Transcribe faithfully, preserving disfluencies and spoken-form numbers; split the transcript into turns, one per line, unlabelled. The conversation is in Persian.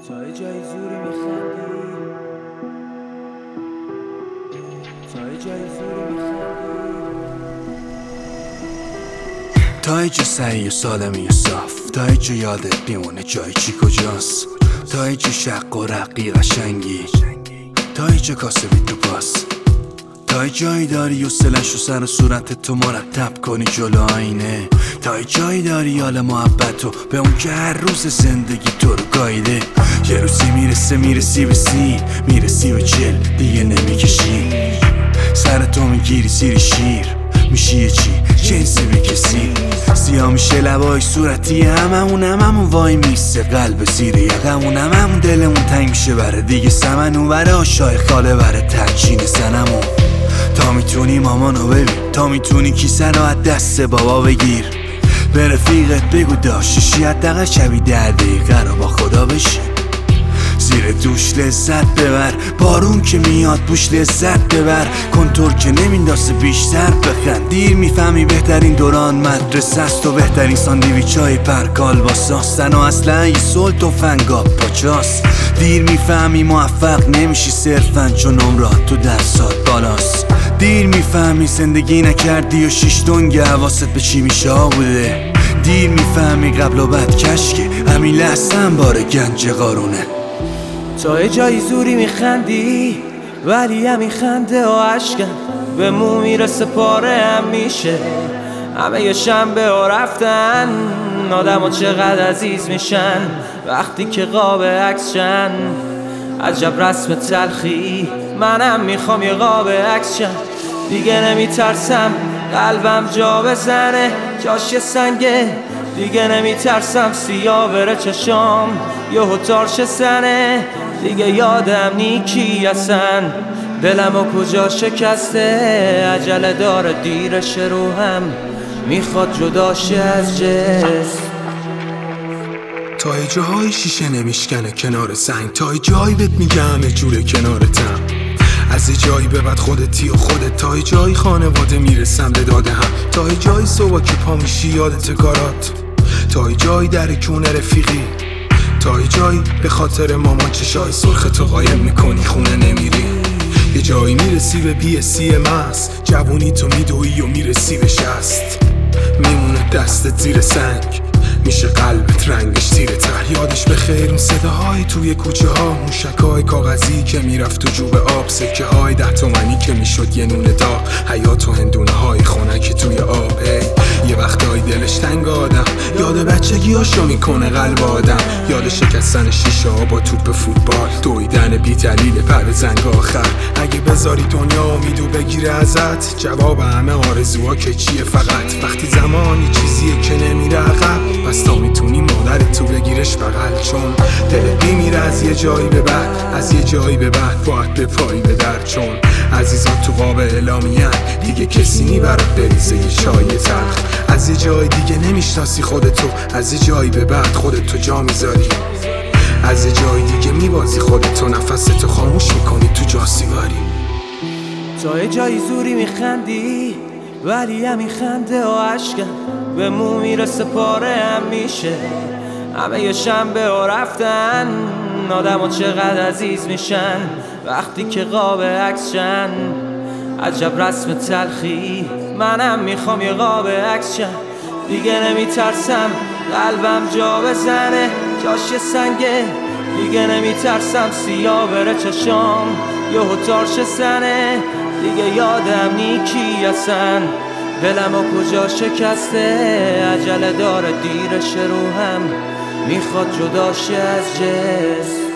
تا یه جای زوری میخندی، تا یه جای زوری میخندی،
تا یه جا سعی و سالمی و صاف، تا یه جا یادت میمونه جای چی کجاست، تا یه جا شق و رقی قشنگی، تا یه جا کاسبی تو پاس، تا یه جایی داری و سلش و سر و صورت تو مرتب کنی جلو آینه، تا یه جایی داری حال محبت و به اون که هر روز زندگی تو رو گایده. یه روزی میرسه میرسی به سی، میرسی به چل دیگه نمیکشی، سر تو میگیری سیری شیر، میشی یه چی جنسی به کسی، سیاه میشه لبای صورتی هممون، هممون وای میسته قلب زیر یقمون، هممون دلمون تنگ میشه بره دیگه سمنون، بره آشای خاله بره ترچین زنمون. تا میتونی مامانو ببین، تا میتونی کیسه رو از دست بابا بگیر، به رفیقت بگو داشتشی حداقل شبی ده دقیقه رو با خدا بشی، زیر دوش لذت ببر، بارون که میاد بوش لذت ببر، کنتور که نمیندازه بیشتر بخند، دیر میفهمی بهترین دوران مدرسه است و بهترین ساندویچ های پرکال با ساستن و اصلا یه سلط و فنگا پاچاست، دیر میفهمی موفق نمیشی صرفا چون عمرات تو درسات بالاست، دیر میفهمی زندگی نکردی و شیش دنگ حواست به چی میشه بوده، دیر میفهمی قبل و بعد کشکه همین لحظه هم بار گنج قارونه.
تا یه جای زوری میخندی ولی همین خنده و عشقم به مو میرسه پاره هم میشه، همه یه شنبه و رفتن آدم ها چقدر عزیز میشن وقتی که قاب عکس شن، عجب رسم تلخی منم میخوام یه قاب عکس شن، دیگه نمیترسم قلبم جا بزنه جاش سنگه، دیگه نمیترسم سیاه بره چشام یهو تارش سنه، دیگه یادم نیکی اصن دلم و کجا شکسته، عجله داره دیرش رو هم میخواد جداشه از جسم،
تا یه جاهای شیشه نمیشکنه کنار سنگ، تا یه جایی بهت میگه همه جوره کنارتم، از یه جایی به بعد خودتی و خودت، تا یه جایی خانواده میرسم به داده هم، تا یه جایی صبح که پا میشی یادت کارات، تا یه جایی در کونه رفیقی، تا یه جایی به خاطر مامان چشای سرخ تو قایم میکنی خونه نمیری، یه جایی میرسی به بی سی ماس، جوونی تو میدوی و میرسی به شست، میمونه دستت زیر سنگ میشه قلبت رنگش تیره تر، یادش به خیر اون صداهای توی کوچه ها، موشکای کاغذی که میرفت تو جوب آب، سکه های ده تومنی که میشد یه نون داغ، حیات و هندونه های خنک توی آب، یه وقتایی دلش تنگ آدم یاد بچگی هاشو میکنه قلب آدم، یاد شکستن شیشه ها با توپ فوتبال، دویدن بی دلیل پر زنگ آخر، اگه بذاری دنیا امیدو بگیره ازت، جواب همه آرزوها که چیه فقط، وقتی زمانی چیزیه که نمیره عقب، پس تا میتونی مادرت تو بگیرش بغل، چون دلت میمیره از یه جایی به بعد، از یه جایی به بعد باید به پایی به در، چون عزیزان تو قاب اعلامیه‌ن دیگه کسی نی برات بریزه یه چای تلخ، از یه جای دیگه نمیشناسی خودتو، از یه جایی به بعد خودتو جا میذاری، از یه جای دیگه میبازی خودتو، نفستو خاموش میکنی تو جا سیگاری.
تا یه جای زوری میخندی ولی همین خنده و عشقم به مو میرسه پاره هم میشه، همه یه شنبه و رفتن آدم ها چقدر عزیز میشن وقتی که قاب عکس شن، عجب رسم تلخی منم میخوام یه قاب عکس شن، دیگه نمیترسم قلبم جا بزنه جاش سنگه، دیگه نمیترسم سیاه بره چشام یهو تارش سنه، دیگه یادم نیکی اصن دلم و کجا شکسته، عجله داره دیرش رو هم میخواد جداشه از جسم.